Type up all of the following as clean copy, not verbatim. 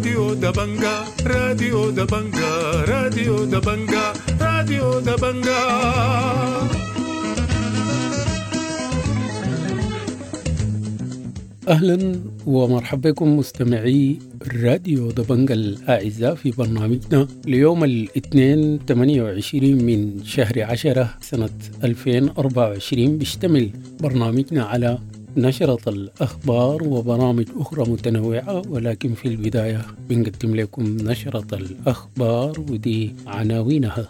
راديو دبنجا راديو دبنجا راديو دبنجا راديو دبنجا. أهلا ومرحبا بكم مستمعي راديو دبنجا الأعزاء في برنامجنا ليوم الاثنين 28 من شهر 10 سنة 2024. بيشتمل برنامجنا على نشرة الأخبار وبرامج أخرى متنوعة، ولكن في البداية بنقدم لكم نشرة الأخبار ودي عناوينها.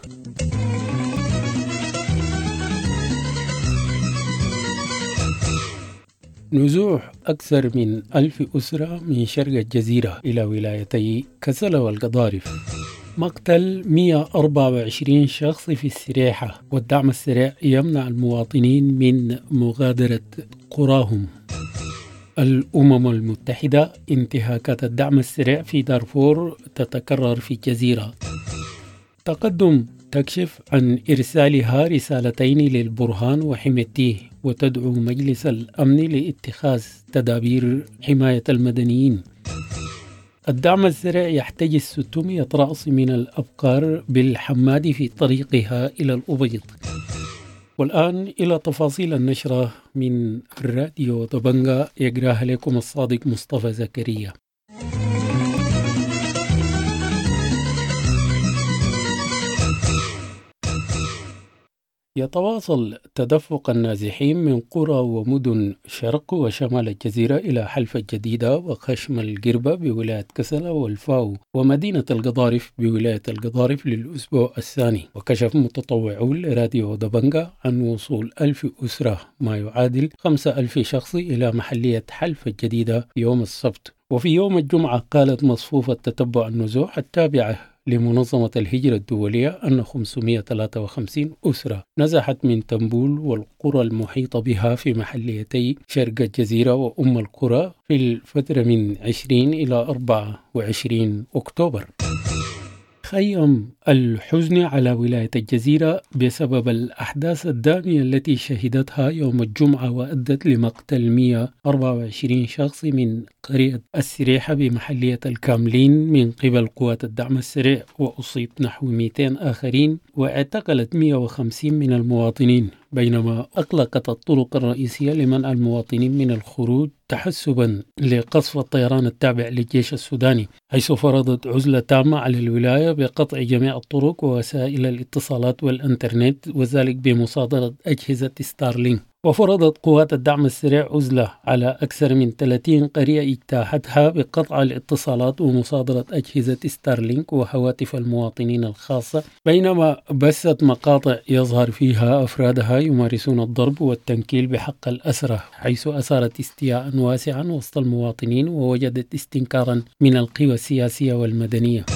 نزوح أكثر من 1000 أسرة من شرق الجزيرة إلى ولايتي كسلا والقضارف. مقتل 124 شخص في السريحة، والدعم السريع يمنع المواطنين من مغادرة قراهم. الأمم المتحدة: انتهاكات الدعم السريع في دارفور تتكرر في الجزيرة. تقدم تكشف عن إرسالها رسالتين للبرهان وحميتيه، وتدعو مجلس الأمن لاتخاذ تدابير حماية المدنيين. الدعم السريع يحتجز 600 رأس من الأبقار بالحماد في طريقها إلى الأبيض. والآن إلى تفاصيل النشرة من راديو دبنجا، يقراها لكم الصادق مصطفى زكريا. يتواصل تدفق النازحين من قرى ومدن شرق وشمال الجزيرة إلى حلفة الجديدة وخشم القربة بولاية كسلا والفاو ومدينة القضارف بولاية القضارف للأسبوع الثاني. وكشف متطوعون لراديو دبنجا عن وصول 1000 أسرة ما يعادل 5000 شخص إلى محلية حلفة الجديدة يوم السبت. وفي يوم الجمعة قالت مصفوفة تتبع النزوح التابعة لمنظمة الهجرة الدولية أن 553 أسرة نزحت من تنبول والقرى المحيطة بها في محليتي شرق الجزيرة وأم القرى في الفترة من 20 إلى 24 أكتوبر. خيم الحزن على ولاية الجزيرة بسبب الأحداث الدامية التي شهدتها يوم الجمعة وأدت لمقتل 124 شخص من قرية السريحة بمحلية الكاملين من قبل قوات الدعم السريع، وأصيب نحو 200 آخرين، واعتقلت 150 من المواطنين، بينما أغلقت الطرق الرئيسية لمنع المواطنين من الخروج تحسبا لقصف الطيران التابع للجيش السوداني، حيث فرضت عزلة تامة على الولاية بقطع جميع الطرق ووسائل الاتصالات والإنترنت، وذلك بمصادرة أجهزة ستارلينك. وفرضت قوات الدعم السريع عزلة على أكثر من 30 قرية اجتاحتها بقطع الاتصالات ومصادرة أجهزة ستارلينك وهواتف المواطنين الخاصة، بينما بثت مقاطع يظهر فيها أفرادها يمارسون الضرب والتنكيل بحق الأسرى، حيث أثارت استياء واسعا وسط المواطنين ووجدت استنكارا من القوى السياسية والمدنية.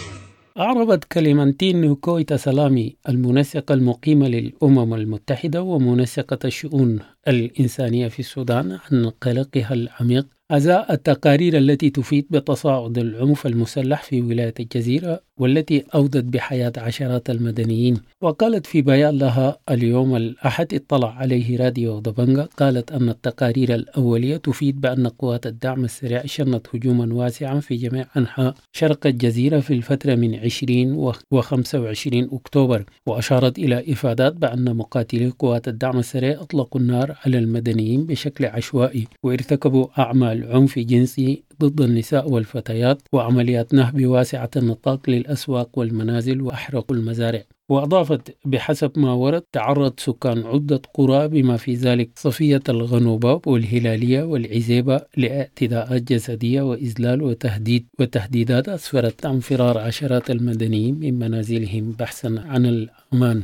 أعربت كليمانتين نوكويتا سلامي المنسقة المقيمة للأمم المتحدة ومنسقة الشؤون الإنسانية في السودان عن قلقها العميق أزاء التقارير التي تفيد بتصاعد العنف المسلح في ولاية الجزيرة والتي أودت بحياة عشرات المدنيين. وقالت في بيان لها اليوم الأحد اطلع عليه راديو دبنجا، قالت أن التقارير الأولية تفيد بأن قوات الدعم السريع شنت هجوما واسعا في جميع أنحاء شرق الجزيرة في الفترة من 20 و 25 أكتوبر، وأشارت إلى إفادات بأن مقاتلي قوات الدعم السريع أطلقوا النار على المدنيين بشكل عشوائي وارتكبوا أعمال عنف جنسي ضد النساء والفتيات وعمليات نهب واسعة النطاق للأسواق والمنازل وأحرقوا المزارع. وأضافت بحسب ما ورد تعرض سكان عدة قرى بما في ذلك صفية الغنوباب والهلالية والعزيبة لاعتداءات جسدية وإذلال وتهديدات أسفرت عن فرار عشرات المدنيين من منازلهم بحثا عن الأمان.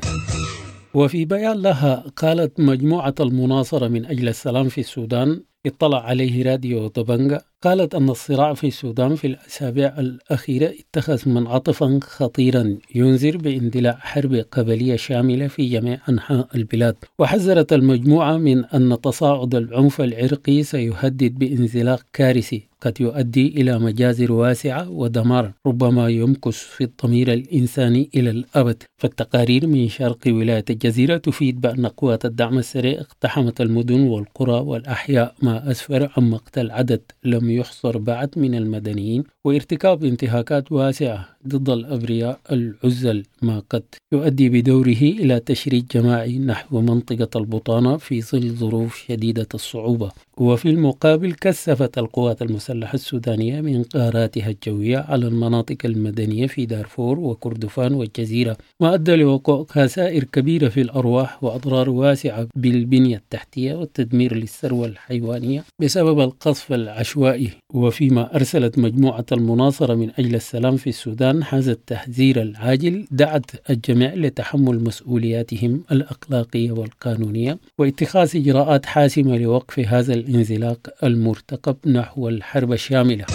وفي بيان لها قالت مجموعة المناصرة من أجل السلام في السودان اطلع عليه راديو دبنجا، قالت أن الصراع في السودان في الأسابيع الأخيرة اتخذ منعطفا خطيرا ينذر باندلاع حرب قبلية شاملة في جميع أنحاء البلاد. وحذرت المجموعة من أن تصاعد العنف العرقي سيهدد بانزلاق كارثي قد يؤدي إلى مجازر واسعة ودمار ربما يمكث في الضمير الإنساني إلى الأبد. فالتقارير من شرق ولاية الجزيرة تفيد بأن قوات الدعم السريع اقتحمت المدن والقرى والأحياء، ما أسفر عن مقتل عدد لم يحصر بعد من المدنيين وارتكاب انتهاكات واسعة ضد الأبرياء العزل، ما قد يؤدي بدوره إلى تشريد جماعي نحو منطقة البطانة في ظل ظروف شديدة الصعوبة. وفي المقابل كثفت القوات المسلحة السودانية من قاراتها الجوية على المناطق المدنية في دارفور وكردفان والجزيرة، ما أدى لوقوع خسائر كبيرة في الأرواح وأضرار واسعة بالبنية التحتية والتدمير للثروة الحيوانية بسبب القصف العشوائي. وفيما أرسلت مجموعة المناصرة من أجل السلام في السودان هذا التحذير العاجل، دعت الجميع لتحمل مسؤولياتهم الأخلاقية والقانونية واتخاذ إجراءات حاسمة لوقف هذا الانزلاق المرتقب نحو الحرب الشاملة.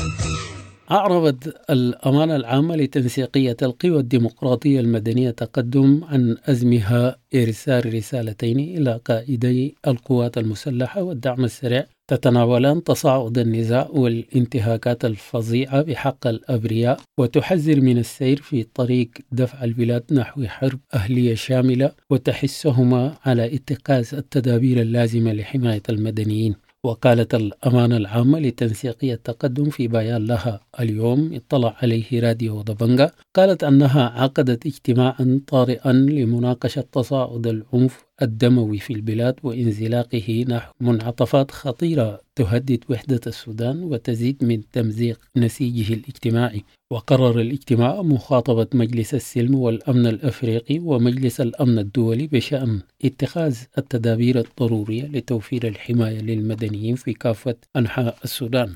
أعربت الأمانة العامة لتنسيقية القوى الديمقراطية المدنية تقدم عن أزمها إرسال رسالتين إلى قائدي القوات المسلحة والدعم السريع تتناولان تصاعد النزاع والانتهاكات الفظيعة بحق الأبرياء، وتحذر من السير في طريق دفع البلاد نحو حرب أهلية شاملة، وتحثهما على اتخاذ التدابير اللازمة لحماية المدنيين. وقالت الأمانة العامة لتنسيقية التقدم في بيان لها اليوم اطلع عليه راديو ضبنجة، قالت أنها عقدت اجتماعا طارئا لمناقشة تصاعد العنف الدموي في البلاد وانزلاقه نحو منعطفات خطيرة تهدد وحدة السودان وتزيد من تمزيق نسيجه الاجتماعي. وقرر الاجتماع مخاطبة مجلس السلم والأمن الأفريقي ومجلس الأمن الدولي بشأن اتخاذ التدابير الضرورية لتوفير الحماية للمدنيين في كافة أنحاء السودان.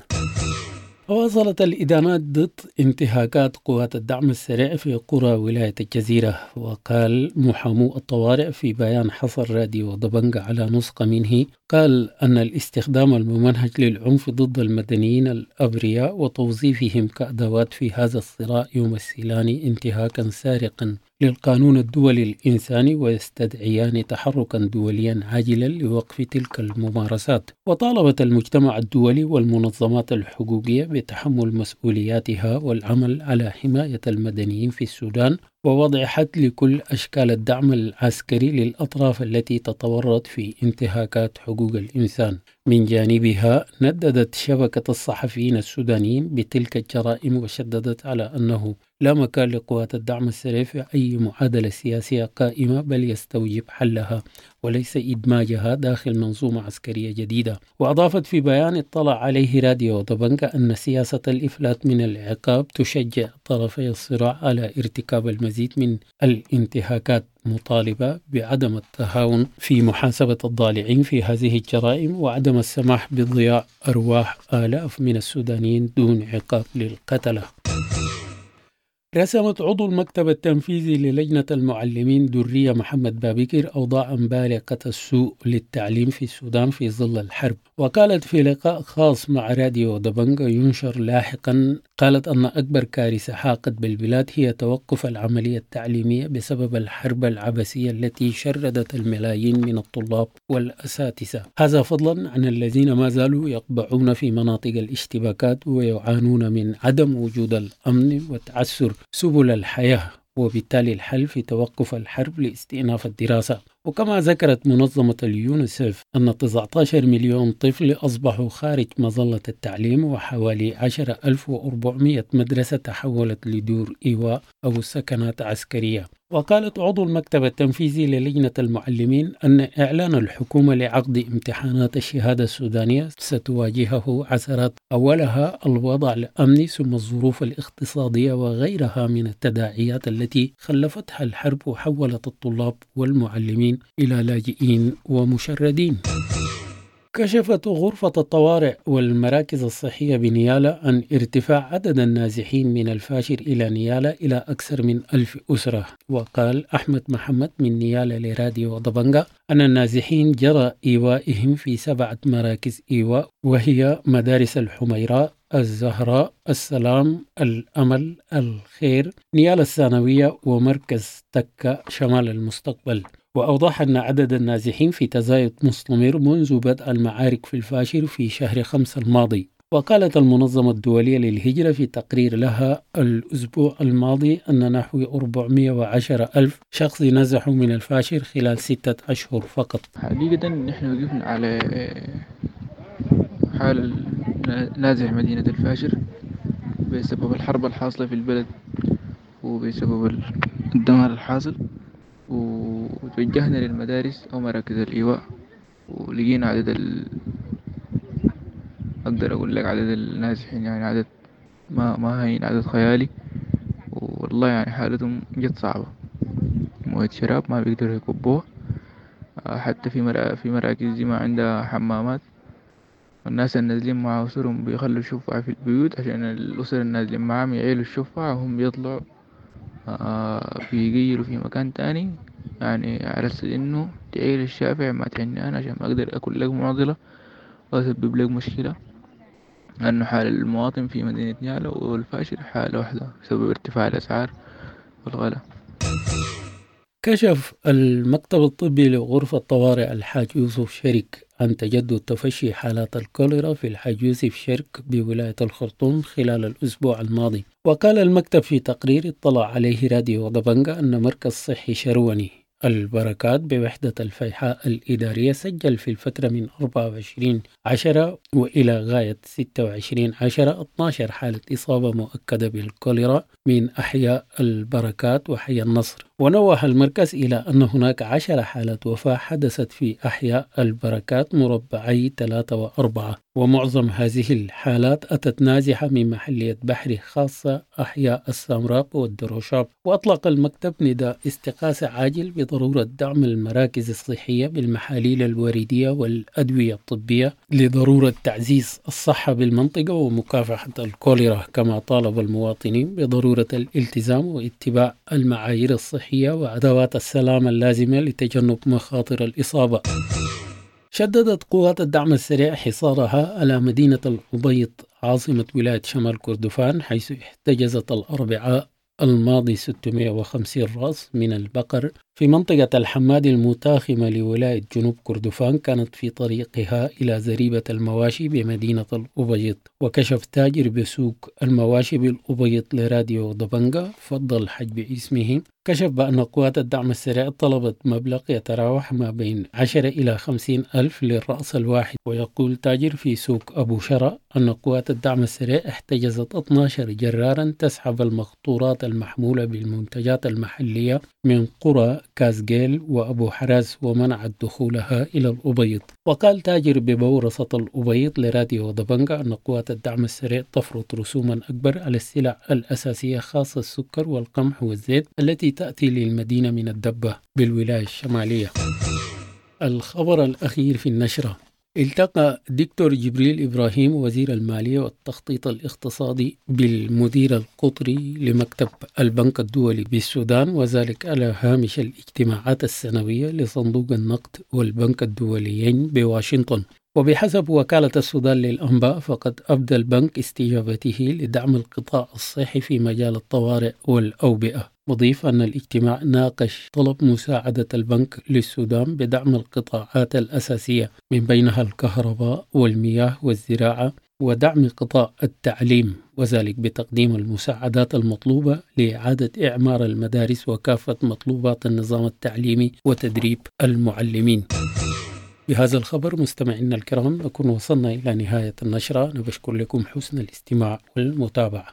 واصلت الإدانات ضد انتهاكات قوات الدعم السريع في قرى ولاية الجزيرة. وقال محامو الطوارئ في بيان حصر راديو ضبنجة على نسخة منه، قال أن الاستخدام الممنهج للعنف ضد المدنيين الأبرياء وتوظيفهم كأدوات في هذا الصراع يمثلان انتهاكا سارقا للقانون الدولي الإنساني ويستدعيان تحركا دوليا عاجلا لوقف تلك الممارسات. وطالبت المجتمع الدولي والمنظمات الحقوقية بتحمل مسؤولياتها والعمل على حماية المدنيين في السودان ووضع حد لكل أشكال الدعم العسكري للأطراف التي تتورط في انتهاكات حقوق الإنسان. من جانبها نددت شبكة الصحفيين السودانيين بتلك الجرائم وشددت على أنه لا مكان لقوات الدعم السريع في أي معادلة سياسية قائمة، بل يستوجب حلها وليس إدماجها داخل منظومة عسكرية جديدة. وأضافت في بيان اطلع عليه راديو ضبنجة أن سياسة الإفلات من العقاب تشجع طرفي الصراع على ارتكاب المزيد من الانتهاكات، مطالبة بعدم التهاون في محاسبة الضالعين في هذه الجرائم وعدم السماح بضياع أرواح آلاف من السودانيين دون عقاب للقتلة. رسمت عضو المكتب التنفيذي للجنة المعلمين درية محمد بابكر أوضاعا بالغة السوء للتعليم في السودان في ظل الحرب. وقالت في لقاء خاص مع راديو دبنجة ينشر لاحقا، قالت أن أكبر كارثة حاقت بالبلاد هي توقف العملية التعليمية بسبب الحرب العبثية التي شردت الملايين من الطلاب والأساتذة، هذا فضلا عن الذين ما زالوا يقبعون في مناطق الاشتباكات ويعانون من عدم وجود الأمن وتعسر سبل الحياة، وبالتالي الحل في توقف الحرب لاستئناف الدراسة. وكما ذكرت منظمة اليونيسف أن 19 مليون طفل أصبحوا خارج مظلة التعليم، وحوالي 10,400 مدرسة تحولت لدور إيواء أو سكنات عسكرية. وقالت عضو المكتب التنفيذي للجنة المعلمين أن إعلان الحكومة لعقد امتحانات الشهادة السودانية ستواجهه عثرات، أولها الوضع الأمني ثم الظروف الاقتصادية وغيرها من التداعيات التي خلفتها الحرب وحولت الطلاب والمعلمين إلى لاجئين ومشردين. كشفت غرفة الطوارئ والمراكز الصحية بنيالة عن ارتفاع عدد النازحين من الفاشر إلى نيالة إلى أكثر من 1000 أسرة. وقال أحمد محمد من نيالة لراديو ضبنجة أن النازحين جرى إيوائهم في 7 مراكز إيواء، وهي مدارس الحميراء، الزهراء، السلام، الأمل، الخير، نيالة الثانوية، ومركز تكة شمال المستقبل. وأوضح أن عدد النازحين في تزايد مستمر منذ بدء المعارك في الفاشر في شهر 5 الماضي. وقالت المنظمة الدولية للهجرة في تقرير لها الأسبوع الماضي أن نحو 410 ألف شخص نزحوا من الفاشر خلال 6 أشهر فقط. حقيقة نحن وقفنا على حال نازح مدينة الفاشر بسبب الحرب الحاصلة في البلد وبسبب الدمار الحاصل، وتوجهنا للمدارس أو مراكز الإيواء، ولقينا أقدر أقول لك عدد النازحين يعني عدد ما هين، عدد خيالي. والله يعني حالتهم جد صعبة، موية شراب ما بيقدروا يكبوها. حتى في مراكز دي ما عندها حمامات، والناس النازلين مع أسرهم بيخلوا الشفعة في البيوت عشان الأسر النازلين معاهم يعيلوا الشفعة وهم بيطلعوا بيغيروا في مكان تاني، يعني على أساس إنه تعيل الشافع ما تعني أنا عشان ما أقدر أكل لك معضلة وأسبب لك مشكلة. لأنه حال المواطن في مدينة نيالا والفاشر حالة واحدة بسبب ارتفاع الأسعار والغلاء. كشف المكتب الطبي لغرفة طوارئ الحاج يوسف شرك عن تجدد تفشي حالات الكوليرا في الحاج يوسف شرك بولاية الخرطوم خلال الأسبوع الماضي. وقال المكتب في تقرير اطلع عليه راديو دبنجة أن مركز صحي شروني البركات بوحدة الفيحاء الإدارية سجل في الفترة من 24/10 وإلى غاية 26/10 12 حالة إصابة مؤكدة بالكوليرا من أحياء البركات وحي النصر. ونوه المركز إلى أن هناك 10 حالات وفاة حدثت في أحياء البركات مربعي 3 و4، ومعظم هذه الحالات أتت نازحة من محلية بحري خاصة أحياء السامراق والدروشاب. وأطلق المكتب نداء استغاثة عاجل بضرورة دعم المراكز الصحية بالمحاليل الوردية والأدوية الطبية لضرورة تعزيز الصحة بالمنطقة ومكافحة الكوليرا. كما طالب المواطنين بضرورة الالتزام واتباع المعايير الصحية وأدوات السلامة اللازمة لتجنب مخاطر الإصابة. شددت قوات الدعم السريع حصارها على مدينة الأبيض عاصمة ولاية شمال كردفان، حيث احتجزت الأربعاء الماضي 650 رأس من البقر في منطقة الحمادي المتاخمة لولاية جنوب كردفان، كانت في طريقها إلى زريبة المواشي بمدينة الأبيض. وكشف تاجر بسوق المواشي بالأبيض لراديو دبنجة فضل حجب اسمه، كشف بأن قوات الدعم السريع طلبت مبلغ يتراوح ما بين 10 إلى 50 ألف للرأس الواحد. ويقول تاجر في سوق أبو شرع أن قوات الدعم السريع احتجزت 12 جرارا تسحب المقطورات المحمولة بالمنتجات المحلية من قرى كازجيل وأبو حراز ومنعت دخولها إلى الأبيض. وقال تاجر ببورصة الأبيض لراديو دبنجة أن قوات الدعم السريع تفرض رسوما أكبر على السلع الأساسية خاصة السكر والقمح والزيت التي تأتي للمدينة من الدبة بالولاية الشمالية. الخبر الأخير في النشرة: التقى دكتور جبريل إبراهيم وزير المالية والتخطيط الاقتصادي بالمدير القطري لمكتب البنك الدولي بالسودان، وذلك على هامش الاجتماعات السنوية لصندوق النقد والبنك الدوليين بواشنطن. وبحسب وكالة السودان للأنباء فقد أبدى البنك استجابته لدعم القطاع الصحي في مجال الطوارئ والأوبئة، مضيف أن الاجتماع ناقش طلب مساعدة البنك للسودان بدعم القطاعات الأساسية من بينها الكهرباء والمياه والزراعة ودعم قطاع التعليم، وذلك بتقديم المساعدات المطلوبة لإعادة إعمار المدارس وكافة مطلوبات النظام التعليمي وتدريب المعلمين. بهذا الخبر مستمعينا الكرام نكون وصلنا إلى نهاية النشرة. نبشكر لكم حسن الاستماع والمتابعة.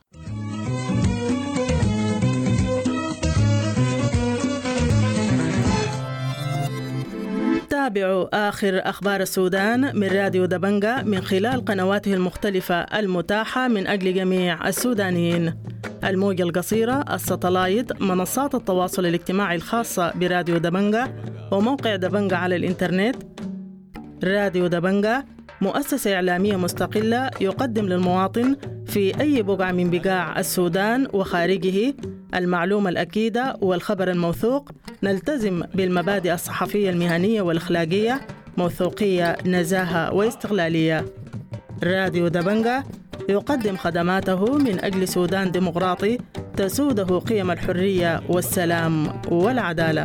تابعوا آخر أخبار السودان من راديو دبنجة من خلال قنواته المختلفة المتاحة من أجل جميع السودانيين: الموجة القصيرة، الساتلايت، منصات التواصل الاجتماعي الخاصة براديو دبنجة، وموقع دبنجة على الإنترنت. راديو دبنجة مؤسسة إعلامية مستقلة يقدم للمواطن في أي بقعة من بقاع السودان وخارجه المعلومة الأكيدة والخبر الموثوق. نلتزم بالمبادئ الصحفية المهنية والأخلاقية: موثوقية، نزاهة واستقلالية. راديو دبنجة يقدم خدماته من أجل سودان ديمقراطي تسوده قيم الحرية والسلام والعدالة.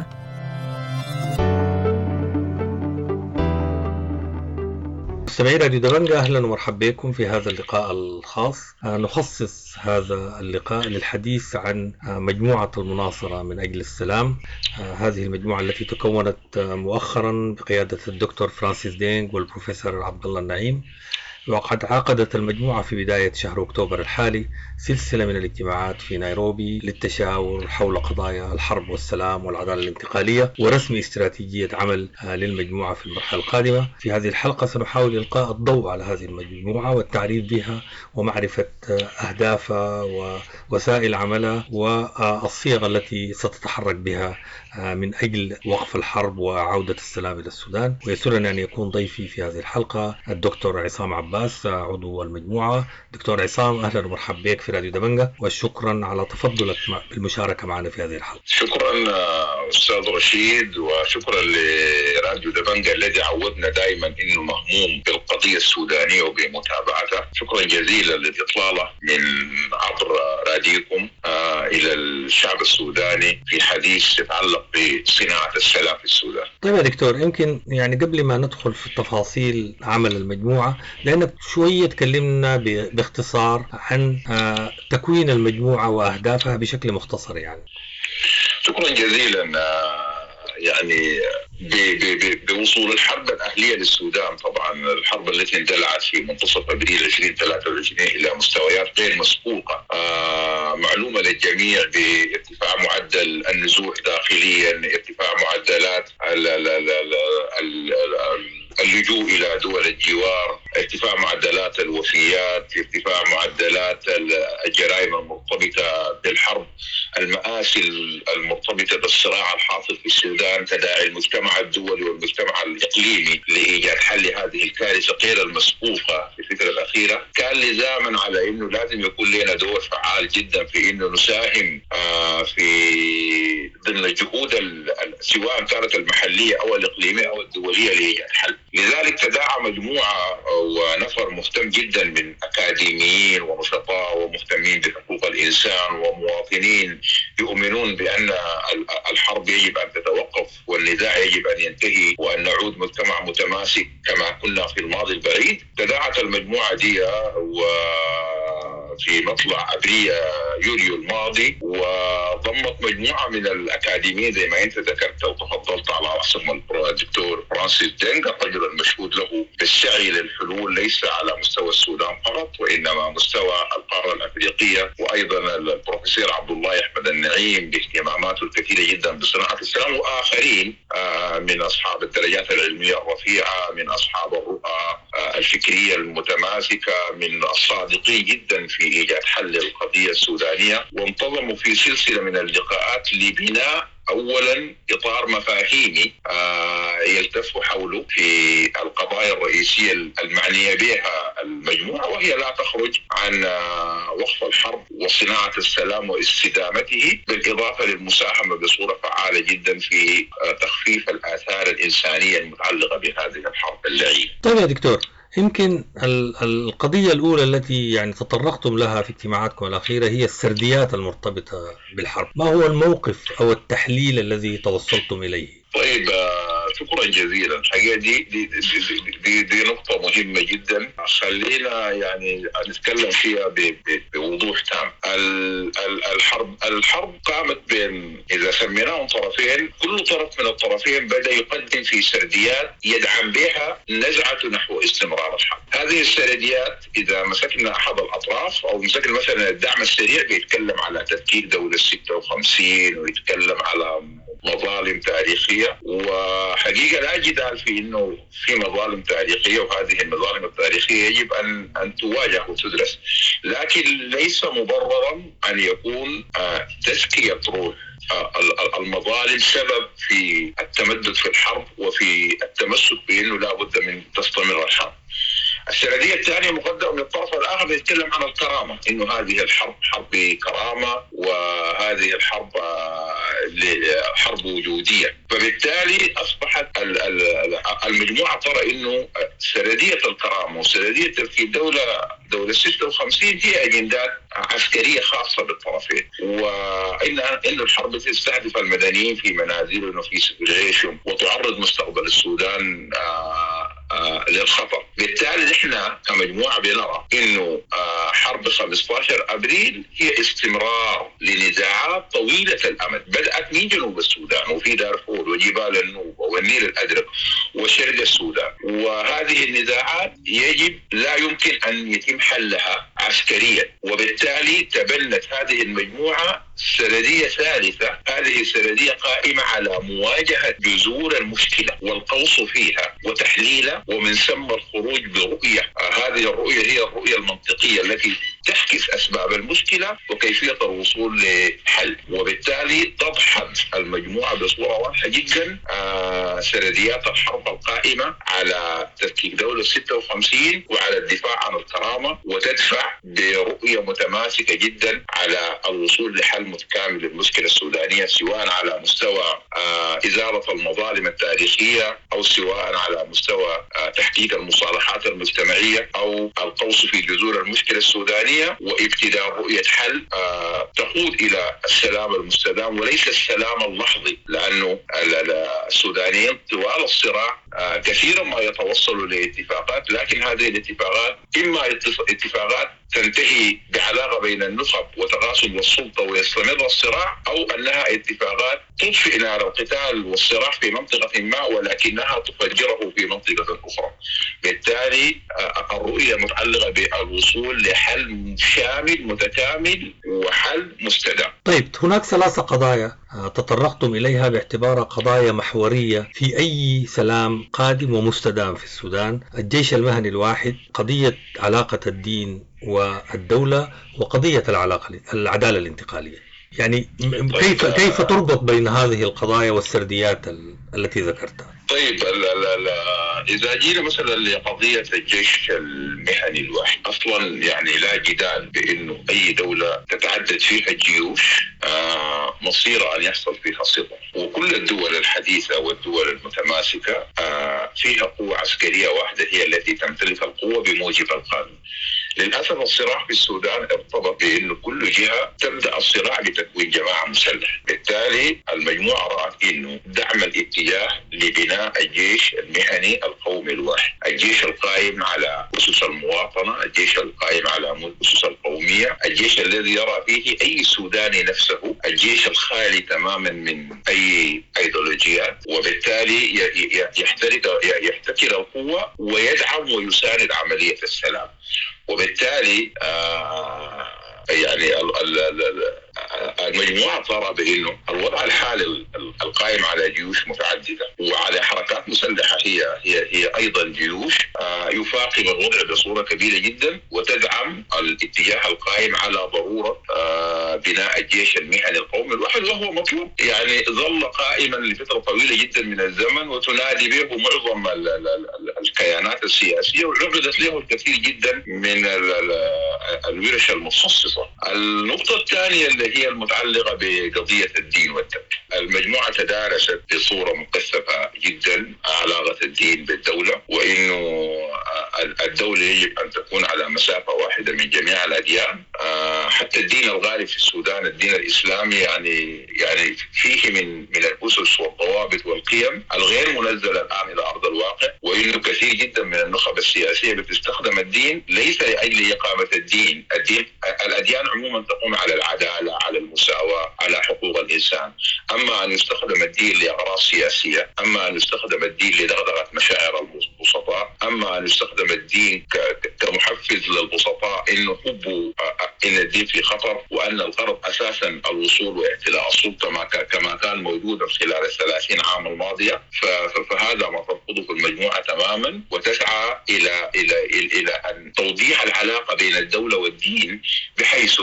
مستمعي راديو دبنجة، أهلا ومرحبا بكم في هذا اللقاء الخاص. نخصص هذا اللقاء للحديث عن مجموعة المناصرة من أجل السلام. هذه المجموعة التي تكونت مؤخرا بقيادة الدكتور فرانسيس دينغ والبروفيسور عبد الله النعيم وقد عقدت المجموعة في بداية شهر أكتوبر الحالي سلسلة من الاجتماعات في نيروبي للتشاور حول قضايا الحرب والسلام والعدالة الانتقالية ورسم استراتيجية عمل للمجموعة في المرحلة القادمة. في هذه الحلقة سنحاول إلقاء الضوء على هذه المجموعة والتعريف بها ومعرفة أهدافها ووسائل عملها والصيغ التي ستتحرك بها من أجل وقف الحرب وعودة السلام إلى السودان. ويسرني أن يكون ضيفي في هذه الحلقة الدكتور عصام عباس عضو المجموعة. دكتور عصام، أهلا ومرحبا بك في راديو دبنجة، وشكرا على تفضلك بالمشاركة معنا في هذه الحلقة. شكرا أستاذ رشيد، وشكرا لراديو دبنجة الذي عودنا دائما أنه مهموم بالقضية السودانية وبمتابعتها. شكرا جزيلا للإطلالة من عبر راديوكم إلى الشعب السوداني في حديث يتعلق بصناعة السلام في السودان. طيب يا دكتور، يمكن يعني قبل ما ندخل في تفاصيل عمل المجموعة، لأنك شوية تكلمنا باختصار عن تكوين المجموعة وأهدافها بشكل مختصر يعني. شكرا جزيلا. يعني بوصول الحرب الأهلية للسودان، طبعا الحرب التي اندلعت في منتصف أبريل 2023 إلى مستويات غير مسبوقة، معلومة للجميع بارتفاع معدل النزوح داخليا، ارتفاع معدلات اللجوء إلى دول الجوار، ارتفاع معدلات الوفيات، ارتفاع معدلات الجرائم المرتبطة بالحرب، المآسي المرتبطة بالصراع الحاصل في السودان، تداعي المجتمع الدولي والمجتمع الإقليمي لإيجاد حل هذه الكارثة غير المسبوقة في الفترة الأخيرة، كان لزاما على أنه لازم يكون لنا دور فعال جدا في أنه نساهم في ضمن الجهود سواء كانت المحلية أو الإقليمية أو الدولية لإيجاد حل. لذلك تداعى مجموعة ونفر مهتم جدا من أكاديميين ونشطاء ومهتمين بحقوق الإنسان ومواطنين يؤمنون بأن الحرب يجب أن تتوقف والنزاع يجب أن ينتهي وأن نعود مجتمع متماسك كما كنا في الماضي البعيد. تداعت المجموعة دي في مطلع أبريل يوليو الماضي، وضمت مجموعة من الأكاديميين زي ما أنت ذكرت وتفضلت على رأسهم الدكتور فرانسيس دينغ، الرجل المشهود له بالسعي للحلول ليس على مستوى السودان فقط وإنما مستوى القارة الأفريقية، وأيضا البروفيسور عبد الله أحمد النعيم باهتماماته الكثيرة جدا بصناعة السلام، وآخرين من أصحاب الدرجات العلمية الرفيعة، من أصحاب الرؤى الفكرية المتماسكة، من الصادقين جدا في إيجاد حل القضية السودانية، وانتظموا في سلسلة من اللقاءات لبناء أولا إطار مفاهيمي يلتف حوله في القضايا الرئيسية المعنية بها المجموعة، وهي لا تخرج عن وقف الحرب وصناعة السلام واستدامته، بالإضافة للمساهمة بصورة فعالة جدا في تخفيف الآثار الإنسانية المتعلقة بهذه الحرب اللعينة. طيب يا دكتور، يمكن القضية الأولى التي يعني تطرقتم لها في اجتماعاتكم الأخيرة هي السرديات المرتبطة بالحرب. ما هو الموقف أو التحليل الذي توصلتم إليه؟ طيب، شكرا جزيلا. الحقيقة دي نقطة مهمة جدا، خلينا يعني نتكلم فيها بوضوح تام. الحرب قامت بين، إذا سميناهم طرفين، كل طرف من الطرفين بدأ يقدم في سرديات يدعم بها نزعة نحو استمرار الحرب. هذه السرديات إذا مسكنا أحد الأطراف أو مسكنا مثلا الدعم السريع بيتكلم على تفكيك دولة 56 ويتكلم على مظالم تاريخية، وحقيقة لا جدال في أنه في مظالم تاريخية، وهذه المظالم التاريخية يجب أن تواجه وتدرس، لكن ليس مبررا أن يكون تزكية روح المظالم سبب في التمدد في الحرب وفي التمسك بأنه لا بد من تستمر الحرب. السردية الثانية مقدمة من الطرف الآخر يتكلم عن الكرامة، إنه هذه الحرب حرب كرامة وهذه الحرب حرب وجودية، فبالتالي أصبحت المجموعة ترى إنه سردية الكرامة وسردية تفكيك دولة 56 هي أجندات عسكرية خاصة بالطرفين، وإن الحرب تستهدف المدنيين في منازلهم وفي سبيلهم وتعرض مستقبل السودان للخطر. بالتالي نحن كمجموعة بنرى إنه حرب 15 أبريل هي استمرار لنزاعات طويلة الأمد بدأت من جنوب السودان وفي دارفور وجبال النوبة والنيل الأزرق وشرق السودان، وهذه النزاعات لا يمكن أن يتم حلها عسكريا، وبالتالي تبنت هذه المجموعة سردية ثالثة. هذه السردية قائمة على مواجهة جذور المشكلة والقوص فيها وتحليلها، ومن ثم الخروج برؤية. هذه الرؤية هي الرؤية المنطقية التي تحكس أسباب المشكلة وكيفية الوصول لحل، وبالتالي تضحت المجموعة بصورة واضحة جدا سرديات الحرب القائمة على تفكيك دولة 56 وعلى الدفاع عن الكرامة، وتدفع برؤية متماسكة جدا على الوصول لحل متكامل للمشكلة السودانية، سواء على مستوى إزالة المظالم التاريخية أو سواء على مستوى تحقيق المصالحات المجتمعية أو القوس في جذور المشكلة السودانية وابتداء رؤية حل تقود إلى السلام المستدام وليس السلام اللحظي، لأنه السودانيين طوال الصراع كثيرا ما يتوصلوا لاتفاقات، لكن هذه الاتفاقات إما اتفاقات تنتهي بعلاقة بين النخب وتقاسم السلطة ويستمر الصراع، أو أنها اتفاقات تطفئ نار القتال والصراع في منطقة ما ولكنها تفجره في منطقة أخرى. بالتالي الرؤية متعلقة بالوصول لحل شامل متكامل وحل مستدام. طيب، هناك 3 قضايا تطرقتم إليها باعتبارها قضايا محورية في أي سلام قادم ومستدام في السودان: الجيش المهني الواحد، قضية علاقة الدين والدولة، وقضية العدالة الانتقالية. يعني كيف تربط بين هذه القضايا والسرديات التي ذكرتها؟ طيب، إذا جينا مثلا لقضية الجيش المهني الواحد، أصلا يعني لا جدال بأنه أي دولة تتعدد فيها الجيوش مصير أن يحصل فيها صدام، وكل الدول الحديثة والدول المتماسكة فيها قوة عسكرية واحدة هي التي تمتلك القوة بموجب القانون. للأسف الصراع في السودان ارتبط بأن كل جهة تبدأ الصراع بتكوين جماعة مسلحة. بالتالي المجموعة رأت أنه دعم الاتجاه لبناء الجيش المهني القومي الواحد، الجيش القائم على أسس المواطنة، الجيش القائم على أسس القومية، الجيش الذي يرى فيه أي سوداني نفسه، الجيش الخالي تماما من أي أيديولوجيات، وبالتالي يحتكر القوة ويدعم ويساند عملية السلام. وبالتالي يعني المجموعة ترى بأنه الوضع الحالي القائم على جيوش متعددة وعلى حركات مسلحة هي أيضا جيوش يفاقم الوضع بصورة كبيرة جدا، وتدعم الاتجاه القائم على ضرورة بناء الجيش المهني القومي الواحد، وهو مطلوب يعني ظل قائما لفترة طويلة جدا من الزمن وتنادي به معظم الكيانات السياسية، وعقدت له الكثير جدا من الورش المتخصصة. النقطة الثانية اللي هي المتعلقة بقضية الدين والدولة، المجموعة تدارست بصورة مكثفة جدا علاقة الدين بالدولة، وإنه الدولة يجب أن تكون على مسافة واحدة من جميع الأديان. حتى الدين الغالب في السودان الدين الإسلامي يعني فيه من الأسس والضوابط والقيم الغير منزلة الآن إلى أرض الواقع، وإنه كثير جدا من النخب السياسية بتستخدم الدين ليس لأجل إقامة الدين. الأديان عموما تقوم على العدالة، على المساواة، على حقوق الإنسان. أما أن يستخدم الدين لأغراض سياسية، أما أن يستخدم الدين لدغدغة مشاعر البسطاء، أما أن يستخدم الدين كمحفز للبسطاء إنه حبوا إن الدين في خطر، وأن الغرض أساسا الوصول واعتلاء السلطة كما كان موجودا خلال 30 عام الماضية. فهذا ما ترفضه المجموعة تماما، وتسعى إلى أن توضيح العلاقة بين الدولة والدين، بحيث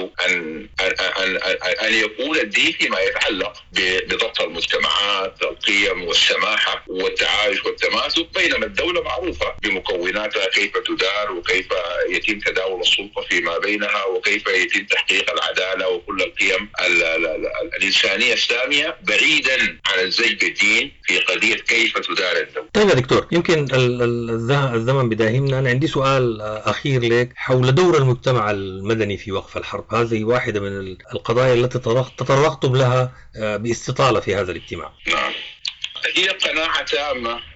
أن يكون الدين فيما يتعلق بضبط المجتمعات، القيم والسماحة والتعايش والتماسك، بينما الدولة معروفة بمكوناتها كيف تدار وكيف يتم تداول السلطة فيما بينها وكيف يتم تحقيق العدالة وكل القيم الإنسانية السامية، بعيدا عن الزج بالدين في قضية كيف تدار الدولة. طيب يا دكتور، يمكن الزمن بداهمنا. أنا عندي سؤال أخير لك حول دور المجتمع المدني في وقف الحرب. هذه واحدة من القضايا التي تطرقتم لها باستطالة في هذا الاجتماع. نعم، هي قناعة تامة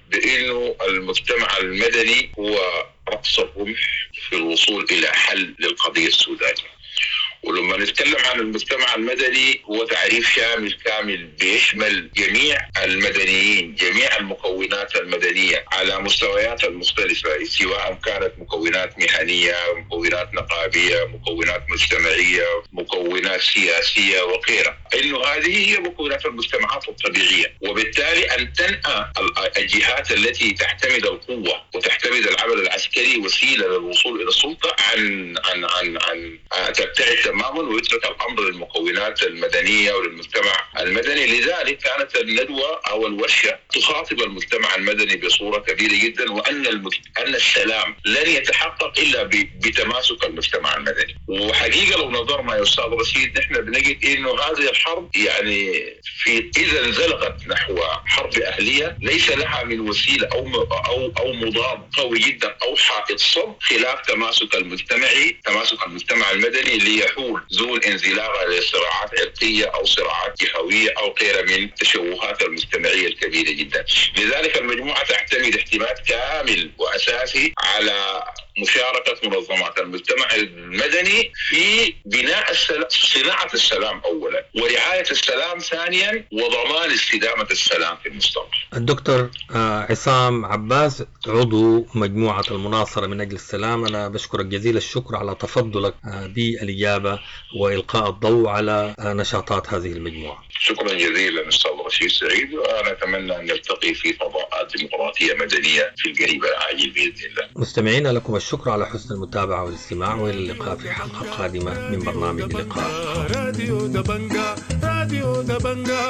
بأنه المجتمع المدني هو رأس الرمح في الوصول إلى حل للقضية السودانية. ولما نتكلم عن المجتمع المدني هو تعريف كامل بيشمل جميع المدنيين، جميع المكونات المدنية على مستويات المختلفة، سواء كانت مكونات مهنية، مكونات نقابية، مكونات مجتمعية، مكونات سياسية وغيرها. إنه هذه هي مكونات المجتمعات الطبيعية، وبالتالي أن تنأى الجهات التي تعتمد القوة وتعتمد العمل العسكري وسيلة للوصول إلى السلطة عن تبتعد تماما ويترك الأمر للمكونات المدنية وللمجتمع المدني. لذلك كانت الندوة أو الورشة تخاطب المجتمع المدني بصورة كبيرة جدا، وأن السلام لن يتحقق إلا بتماسك المجتمع المدني. وحقيقة لو نظرنا يا أستاذ رشيد نحن بنجد إنه هذه الحرب يعني إذا انزلقت نحو حرب أهلية ليس لها من وسيلة أو مضاد قوي جدا أو حائط صد خلاف تماسك المجتمع المدني ليحول ذو انزلاقا لصراعات عرقية أو صراعات جهوية أو غيرها من التشوهات المجتمعية الكبيرة جدا. لذلك المجموعة تعتمد اعتماد كامل وأساسي على مشاركة منظمات المجتمع المدني في بناء صناعة السلام أولا، ورعاية السلام ثانيا، وضمان استدامة السلام في المستقبل. الدكتور عصام عباس، عضو مجموعة المناصرة من أجل السلام، أنا بشكرك جزيل الشكر على تفضلك بالإجابة وإلقاء الضوء على نشاطات هذه المجموعة. شكرا جزيلا أستاذ رشيد سعيد، وأنا أتمنى أن نلتقي في فضاءات ديمقراطية مدنية في القريب العاجل بإذن الله. مستمعينا لكم الشكر على حسن المتابعة والاستماع، وإلى اللقاء في حلقة قادمة من برنامج لقاء. راديو دبنجا، راديو دبنجا.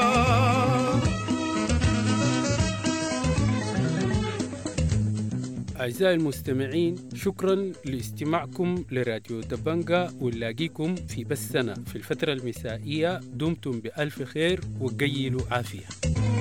أعزائي المستمعين، شكرا لاستماعكم لراديو دبنجا، ونلاقيكم في بثنا في الفترة المسائية. دمتم بألف خير وقيلوا عافية.